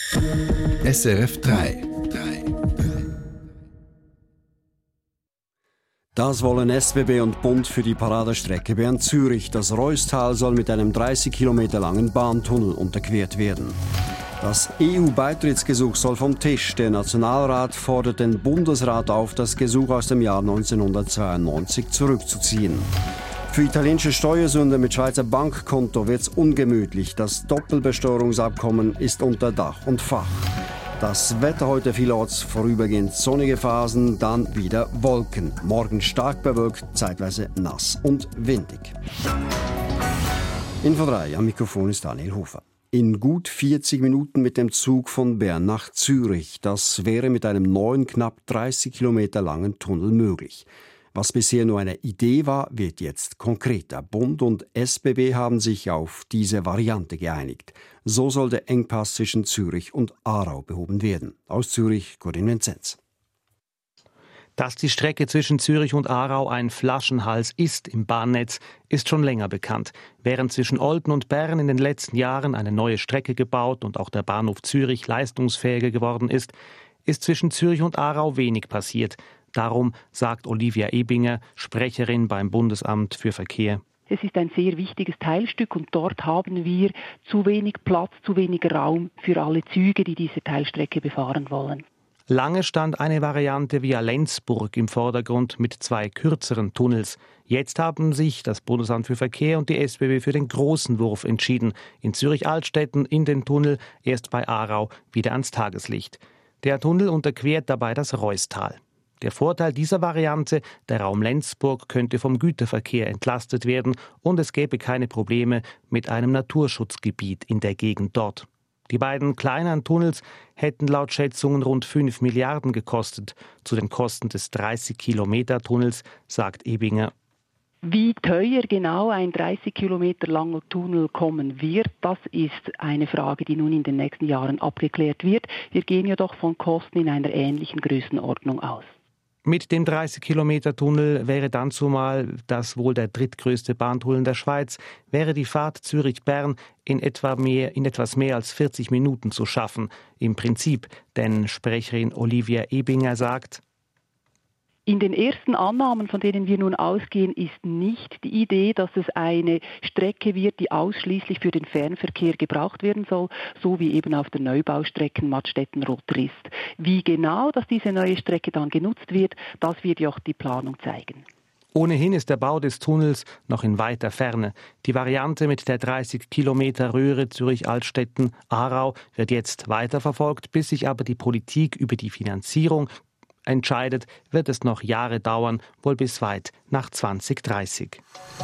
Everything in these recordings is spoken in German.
SRF 3. Das wollen SBB und Bund für die Paradestrecke Bern-Zürich. Das Reustal soll mit einem 30 Kilometer langen Bahntunnel unterquert werden. Das EU-Beitrittsgesuch soll vom Tisch. Der Nationalrat fordert den Bundesrat auf, das Gesuch aus dem Jahr 1992 zurückzuziehen. Für italienische Steuersünder mit Schweizer Bankkonto wird's ungemütlich. Das Doppelbesteuerungsabkommen ist unter Dach und Fach. Das Wetter heute vielorts vorübergehend sonnige Phasen, dann wieder Wolken. Morgen stark bewölkt, zeitweise nass und windig. Info 3, am Mikrofon ist Daniel Hofer. In gut 40 Minuten mit dem Zug von Bern nach Zürich. Das wäre mit einem neuen, knapp 30 Kilometer langen Tunnel möglich. Was bisher nur eine Idee war, wird jetzt konkreter. Bund und SBB haben sich auf diese Variante geeinigt. So soll der Engpass zwischen Zürich und Aarau behoben werden. Aus Zürich, Corinne Vinzenz. Dass die Strecke zwischen Zürich und Aarau ein Flaschenhals ist im Bahnnetz, ist schon länger bekannt. Während zwischen Olten und Bern in den letzten Jahren eine neue Strecke gebaut und auch der Bahnhof Zürich leistungsfähiger geworden ist, ist zwischen Zürich und Aarau wenig passiert. Darum sagt Olivia Ebinger, Sprecherin beim Bundesamt für Verkehr: Es ist ein sehr wichtiges Teilstück und dort haben wir zu wenig Platz, zu wenig Raum für alle Züge, die diese Teilstrecke befahren wollen. Lange stand eine Variante via Lenzburg im Vordergrund mit 2 kürzeren Tunnels. Jetzt haben sich das Bundesamt für Verkehr und die SBB für den großen Wurf entschieden. In Zürich-Altstetten in den Tunnel, erst bei Aarau wieder ans Tageslicht. Der Tunnel unterquert dabei das Reustal. Der Vorteil dieser Variante: der Raum Lenzburg könnte vom Güterverkehr entlastet werden und es gäbe keine Probleme mit einem Naturschutzgebiet in der Gegend dort. Die beiden kleineren Tunnels hätten laut Schätzungen rund 5 Milliarden gekostet. Zu den Kosten des 30-Kilometer-Tunnels sagt Ebinger: Wie teuer genau ein 30 Kilometer langer Tunnel kommen wird, das ist eine Frage, die nun in den nächsten Jahren abgeklärt wird. Wir gehen ja doch von Kosten in einer ähnlichen Größenordnung aus. Mit dem 30-Kilometer-Tunnel wäre dann zumal das wohl der drittgrößte Bahntunnel der Schweiz, wäre die Fahrt Zürich-Bern in etwas mehr als 40 Minuten zu schaffen. Im Prinzip, denn Sprecherin Olivia Ebinger sagt: In den ersten Annahmen, von denen wir nun ausgehen, ist nicht die Idee, dass es eine Strecke wird, die ausschließlich für den Fernverkehr gebraucht werden soll, so wie eben auf der Neubaustrecke Mattstetten-Rotter ist. Wie genau dass diese neue Strecke dann genutzt wird, das wird ja auch die Planung zeigen. Ohnehin ist der Bau des Tunnels noch in weiter Ferne. Die Variante mit der 30 Kilometer Röhre Zürich-Altstetten-Aarau wird jetzt weiterverfolgt, bis sich aber die Politik über die Finanzierung entscheidet, wird es noch Jahre dauern, wohl bis weit nach 2030.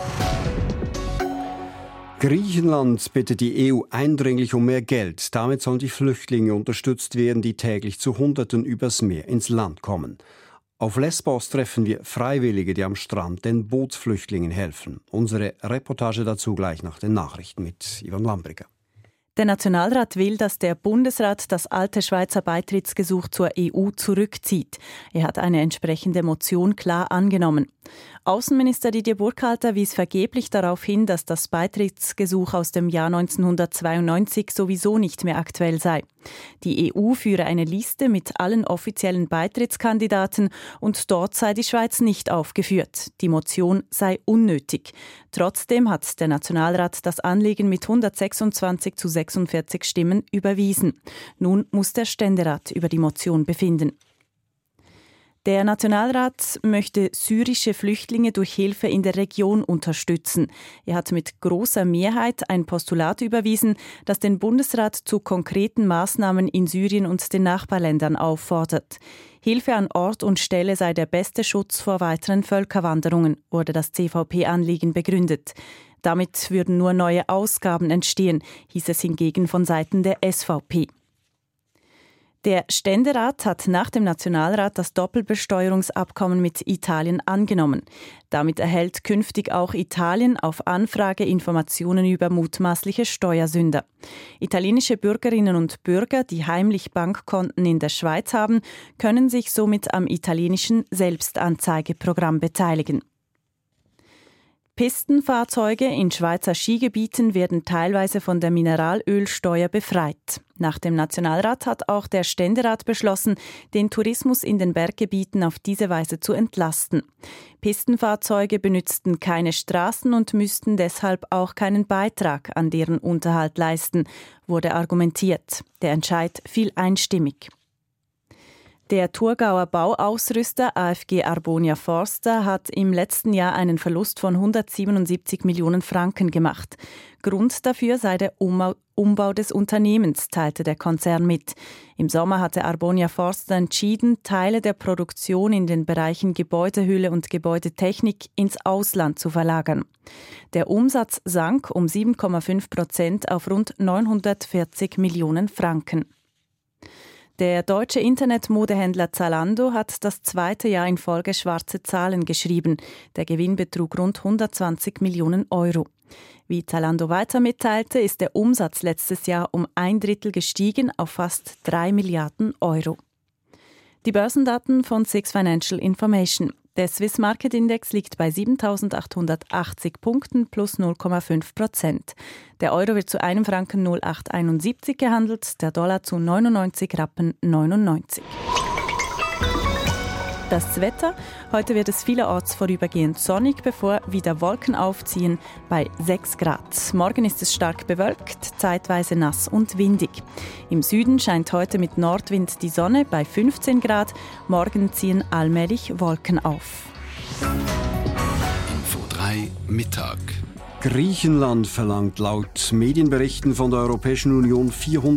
Griechenland bittet die EU eindringlich um mehr Geld. Damit sollen die Flüchtlinge unterstützt werden, die täglich zu Hunderten übers Meer ins Land kommen. Auf Lesbos treffen wir Freiwillige, die am Strand den Bootsflüchtlingen helfen. Unsere Reportage dazu gleich nach den Nachrichten mit Ivan Lambricker. Der Nationalrat will, dass der Bundesrat das alte Schweizer Beitrittsgesuch zur EU zurückzieht. Er hat eine entsprechende Motion klar angenommen. Außenminister Didier Burkhalter wies vergeblich darauf hin, dass das Beitrittsgesuch aus dem Jahr 1992 sowieso nicht mehr aktuell sei. Die EU führe eine Liste mit allen offiziellen Beitrittskandidaten und dort sei die Schweiz nicht aufgeführt. Die Motion sei unnötig. Trotzdem hat der Nationalrat das Anliegen mit 126 zu 46 Stimmen überwiesen. Nun muss der Ständerat über die Motion befinden. Der Nationalrat möchte syrische Flüchtlinge durch Hilfe in der Region unterstützen. Er hat mit großer Mehrheit ein Postulat überwiesen, das den Bundesrat zu konkreten Maßnahmen in Syrien und den Nachbarländern auffordert. Hilfe an Ort und Stelle sei der beste Schutz vor weiteren Völkerwanderungen, wurde das CVP-Anliegen begründet. Damit würden nur neue Ausgaben entstehen, hieß es hingegen von Seiten der SVP. Der Ständerat hat nach dem Nationalrat das Doppelbesteuerungsabkommen mit Italien angenommen. Damit erhält künftig auch Italien auf Anfrage Informationen über mutmaßliche Steuersünder. Italienische Bürgerinnen und Bürger, die heimlich Bankkonten in der Schweiz haben, können sich somit am italienischen Selbstanzeigeprogramm beteiligen. Pistenfahrzeuge in Schweizer Skigebieten werden teilweise von der Mineralölsteuer befreit. Nach dem Nationalrat hat auch der Ständerat beschlossen, den Tourismus in den Berggebieten auf diese Weise zu entlasten. Pistenfahrzeuge benützten keine Straßen und müssten deshalb auch keinen Beitrag an deren Unterhalt leisten, wurde argumentiert. Der Entscheid fiel einstimmig. Der Thurgauer Bauausrüster AFG Arbonia Forster hat im letzten Jahr einen Verlust von 177 Millionen Franken gemacht. Grund dafür sei der Umbau des Unternehmens, teilte der Konzern mit. Im Sommer hatte Arbonia Forster entschieden, Teile der Produktion in den Bereichen Gebäudehülle und Gebäudetechnik ins Ausland zu verlagern. Der Umsatz sank um 7,5% auf rund 940 Millionen Franken. Der deutsche Internetmodehändler Zalando hat das zweite Jahr in Folge schwarze Zahlen geschrieben. Der Gewinn betrug rund 120 Millionen Euro. Wie Zalando weiter mitteilte, ist der Umsatz letztes Jahr um 1/3 gestiegen auf fast 3 Milliarden Euro. Die Börsendaten von SIX Financial Information. Der Swiss Market Index liegt bei 7.880 Punkten plus 0,5%. Der Euro wird zu einem Franken 0,871 gehandelt, der Dollar zu 99 Rappen 99. Das Wetter. Heute wird es vielerorts vorübergehend sonnig, bevor wieder Wolken aufziehen bei 6 Grad. Morgen ist es stark bewölkt, zeitweise nass und windig. Im Süden scheint heute mit Nordwind die Sonne bei 15 Grad. Morgen ziehen allmählich Wolken auf. Info 3 Mittag. Griechenland verlangt laut Medienberichten von der Europäischen Union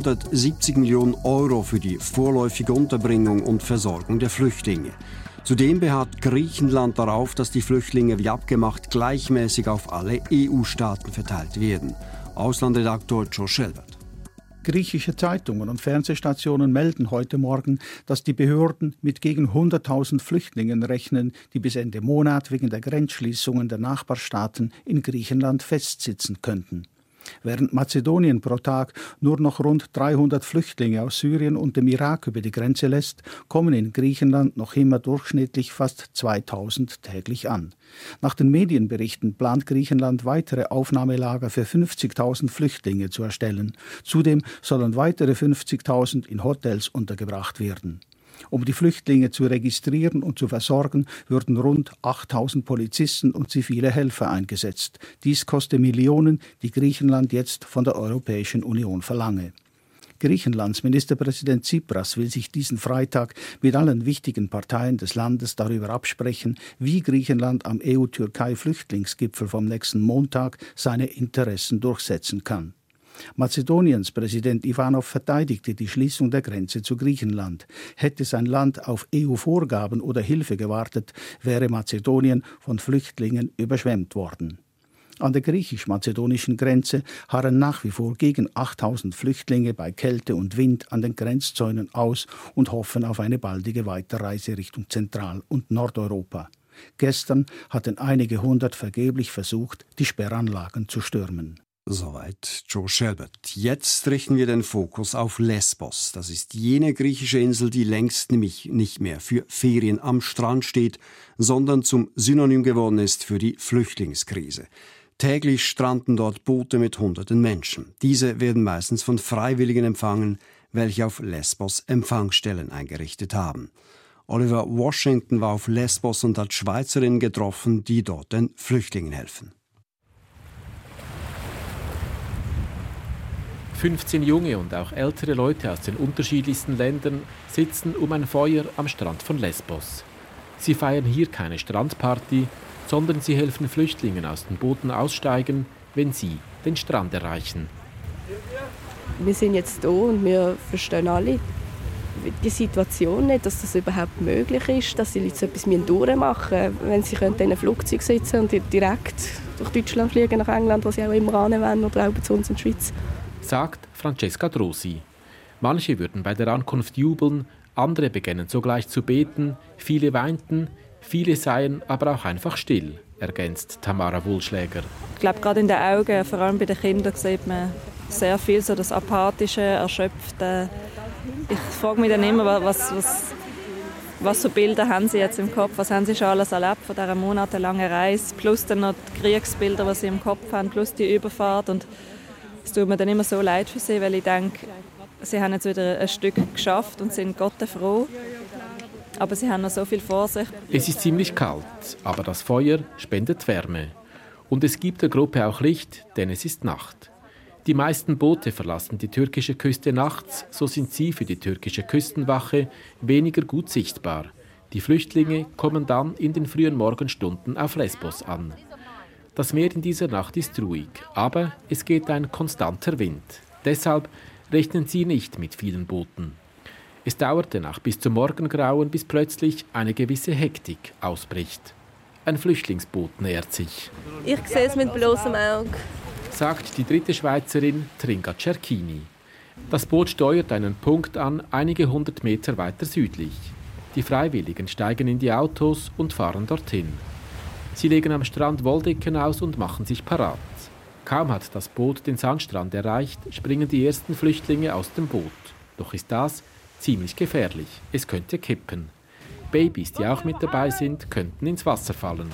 470 Millionen Euro für die vorläufige Unterbringung und Versorgung der Flüchtlinge. Zudem beharrt Griechenland darauf, dass die Flüchtlinge wie abgemacht gleichmäßig auf alle EU-Staaten verteilt werden. Auslandredaktor Joe Schelbert. Griechische Zeitungen und Fernsehstationen melden heute Morgen, dass die Behörden mit gegen 100.000 Flüchtlingen rechnen, die bis Ende Monat wegen der Grenzschließungen der Nachbarstaaten in Griechenland festsitzen könnten. Während Mazedonien pro Tag nur noch rund 300 Flüchtlinge aus Syrien und dem Irak über die Grenze lässt, kommen in Griechenland noch immer durchschnittlich fast 2000 täglich an. Nach den Medienberichten plant Griechenland weitere Aufnahmelager für 50.000 Flüchtlinge zu erstellen. Zudem sollen weitere 50.000 in Hotels untergebracht werden. Um die Flüchtlinge zu registrieren und zu versorgen, würden rund 8.000 Polizisten und zivile Helfer eingesetzt. Dies koste Millionen, die Griechenland jetzt von der Europäischen Union verlange. Griechenlands Ministerpräsident Tsipras will sich diesen Freitag mit allen wichtigen Parteien des Landes darüber absprechen, wie Griechenland am EU-Türkei-Flüchtlingsgipfel vom nächsten Montag seine Interessen durchsetzen kann. Mazedoniens Präsident Ivanov verteidigte die Schließung der Grenze zu Griechenland. Hätte sein Land auf EU-Vorgaben oder Hilfe gewartet, wäre Mazedonien von Flüchtlingen überschwemmt worden. An der griechisch-mazedonischen Grenze harren nach wie vor gegen 8.000 Flüchtlinge bei Kälte und Wind an den Grenzzäunen aus und hoffen auf eine baldige Weiterreise Richtung Zentral- und Nordeuropa. Gestern hatten einige hundert vergeblich versucht, die Sperranlagen zu stürmen. Soweit Joe Schelbert. Jetzt richten wir den Fokus auf Lesbos. Das ist jene griechische Insel, die längst nämlich nicht mehr für Ferien am Strand steht, sondern zum Synonym geworden ist für die Flüchtlingskrise. Täglich stranden dort Boote mit hunderten Menschen. Diese werden meistens von Freiwilligen empfangen, welche auf Lesbos Empfangsstellen eingerichtet haben. Oliver Washington war auf Lesbos und hat Schweizerinnen getroffen, die dort den Flüchtlingen helfen. 15 junge und auch ältere Leute aus den unterschiedlichsten Ländern sitzen um ein Feuer am Strand von Lesbos. Sie feiern hier keine Strandparty, sondern sie helfen Flüchtlingen aus den Booten aussteigen, wenn sie den Strand erreichen. Wir sind jetzt hier und wir verstehen alle die Situation nicht, dass das überhaupt möglich ist, dass sie jetzt etwas durchmachen müssen, wenn sie in einem Flugzeug sitzen und direkt durch Deutschland fliegen nach England, was sie auch immer anwenden oder auch zu uns in die Schweiz. Sagt Francesca Drosi. Manche würden bei der Ankunft jubeln, andere begannen sogleich zu beten, viele weinten, viele seien aber auch einfach still, ergänzt Tamara Wohlschläger. Ich glaube, gerade in den Augen, vor allem bei den Kindern, sieht man sehr viel so das Apathische, Erschöpfte. Ich frage mich dann immer, was Was für Bilder haben Sie jetzt im Kopf? Was haben Sie schon alles erlebt von dieser monatelangen Reise? Plus dann noch die Kriegsbilder, die Sie im Kopf haben, plus die Überfahrt. Und es tut mir dann immer so leid für Sie, weil ich denke, Sie haben jetzt wieder ein Stück geschafft und sind Gott froh. Aber Sie haben noch so viel vor sich. Es ist ziemlich kalt, aber das Feuer spendet Wärme. Und es gibt der Gruppe auch Licht, denn es ist Nacht. Die meisten Boote verlassen die türkische Küste nachts, so sind sie für die türkische Küstenwache weniger gut sichtbar. Die Flüchtlinge kommen dann in den frühen Morgenstunden auf Lesbos an. Das Meer in dieser Nacht ist ruhig, aber es geht ein konstanter Wind. Deshalb rechnen sie nicht mit vielen Booten. Es dauert danach bis zum Morgengrauen, bis plötzlich eine gewisse Hektik ausbricht. Ein Flüchtlingsboot nähert sich. Ich sehe es mit bloßem Auge, Sagt die dritte Schweizerin Tringa Cerchini. Das Boot steuert einen Punkt an, einige 100 Meter weiter südlich. Die Freiwilligen steigen in die Autos und fahren dorthin. Sie legen am Strand Wolldecken aus und machen sich parat. Kaum hat das Boot den Sandstrand erreicht, springen die ersten Flüchtlinge aus dem Boot. Doch ist das ziemlich gefährlich. Es könnte kippen. Babys, die auch mit dabei sind, könnten ins Wasser fallen.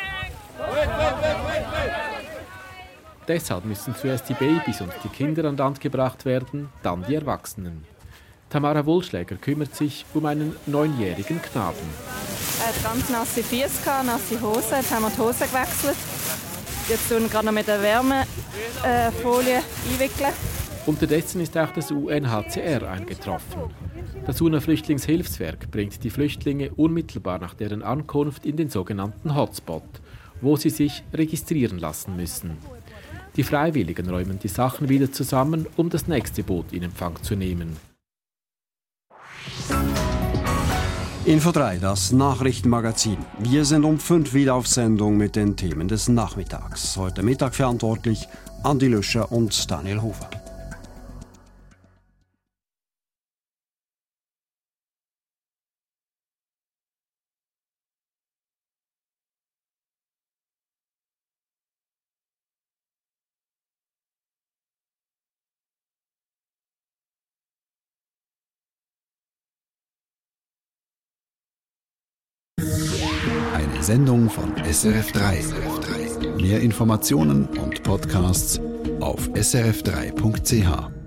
Deshalb müssen zuerst die Babys und die Kinder an Land gebracht werden, dann die Erwachsenen. Tamara Wohlschläger kümmert sich um einen 9-jährigen Knaben. Er hat ganz nasse Füße, nasse Hosen. Jetzt haben wir die Hose gewechselt. Jetzt tun wir gerade noch mit der Wärmefolie einwickeln. Unterdessen ist auch das UNHCR eingetroffen. Das UNO-Flüchtlingshilfswerk bringt die Flüchtlinge unmittelbar nach deren Ankunft in den sogenannten Hotspot, wo sie sich registrieren lassen müssen. Die Freiwilligen räumen die Sachen wieder zusammen, um das nächste Boot in Empfang zu nehmen. Info 3, das Nachrichtenmagazin. Wir sind um 5 wieder auf Sendung mit den Themen des Nachmittags. Heute Mittag verantwortlich Andi Löscher und Daniel Hofer. Eine Sendung von SRF3. Mehr Informationen und Podcasts auf srf3.ch.